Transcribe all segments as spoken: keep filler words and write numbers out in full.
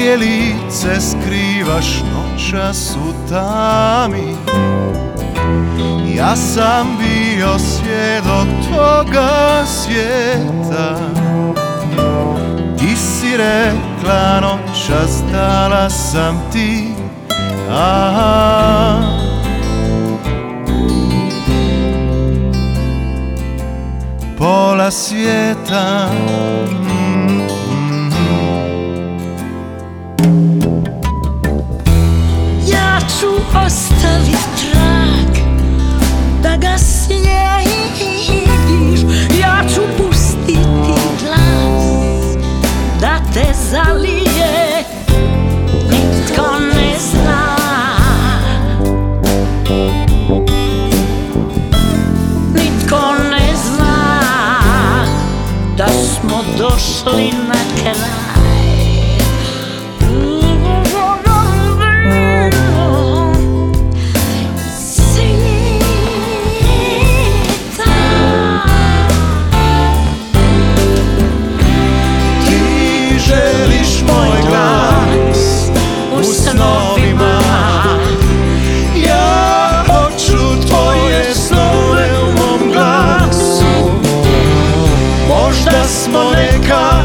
čije lice skrivaš noćas u tami. Ja sam bio svjedok toga svijeta. Ti si rekla noćas, dala sam ti aha. Pola svijeta. Ja ću ostavit trag da ga slijediš. Ja ću pustiti glas da te zalije. Nitko ne zna, nitko ne zna da smo došli na kraj. Možda smo nekad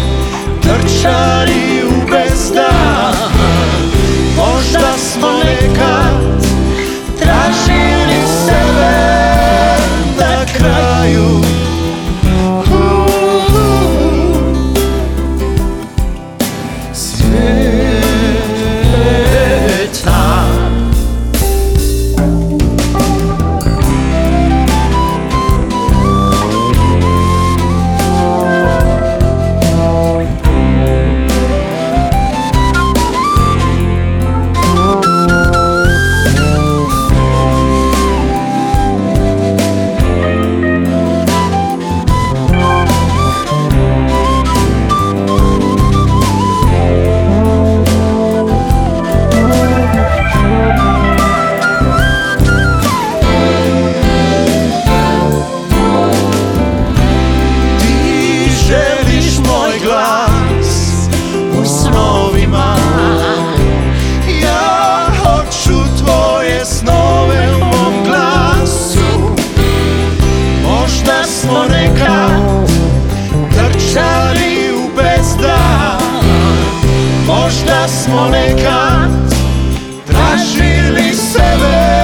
trčali u bezdan. Možda smo nekad tražili sebe na kraju svijeta. Smo nekad trčali u bezdan. Možda smo nekad tražili sebe